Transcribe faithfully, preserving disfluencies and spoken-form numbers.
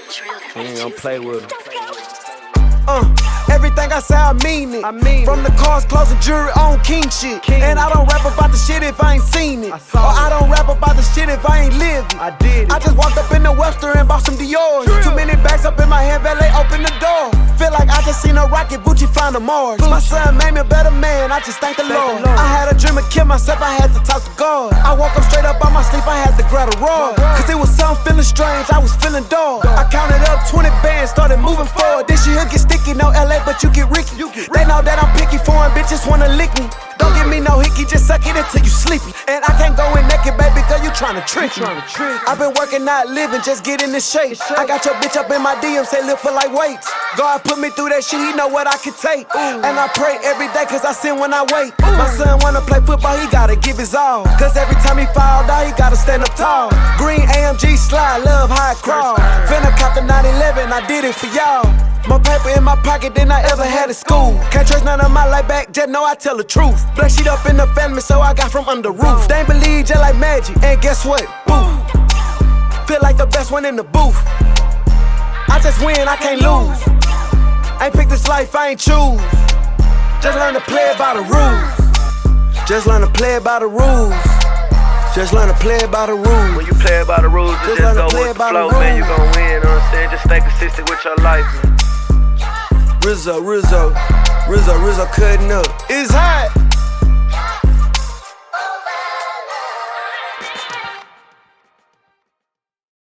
You ain't gonna play with him. Uh, everything I say, I mean it. I mean From it. the cars, clothes, and jewelry on king shit. King. And I don't rap about the shit if I ain't seen it. I saw or it. I don't rap about the shit if I ain't lived it. I did it. I just walked up in the Webster and bought some Dior. Too many bags up in my hand, valet open the door. Feel like I just seen a rocket, Gucci flying to Mars. Gucci. My son made me a better man, I just thank the, Thank Lord. the Lord. I had a dream of kill myself, I had to talk to God. I woke up straight up on my sleep, I had to grab a rod. Cause it was something feeling strange, I was feeling dull. I counted up twenty bands, started moving forward. This shit here get sticky, no L A, but you get Ricky. You get They know that I'm picky, foreign bitches wanna lick me. Don't give me no hickey, just suck it until you sleepy. And I can't go in naked, baby, girl, you tryna trick me. Tryna trick me. I've been working, not living, just get in this shape. I got your bitch up in my D M, say live for like weights. God put me through that shit, he know what I can take. And I pray every day, cause I sin when I wait. My son wanna play football, he gotta give his all. Cause every time he fall down, he gotta stand up tall. Green A M G slide, love how I crawl. Finna cop the nine eleven, I did it for y'all. More paper in my pocket than I ever had at school. Can't trace none of my life back, just know I tell the truth. Black sheet up in the family, so I got from under roof. They ain't believe just like magic, and guess what? Boof. Feel like the best one in the booth. I just win, I can't lose. Ain't pick this life, I ain't choose. Just learn to play by the rules. Just learn to play by the rules. Just learn to play by the rules. When you play by the rules, Just just, learn to just go play with the by the flow, man. You rules. gon' win, you know what I'm saying? Just stay consistent with your life, man. Rizzo, Rizzo, Rizzo, Rizzo cutting up. It's hot.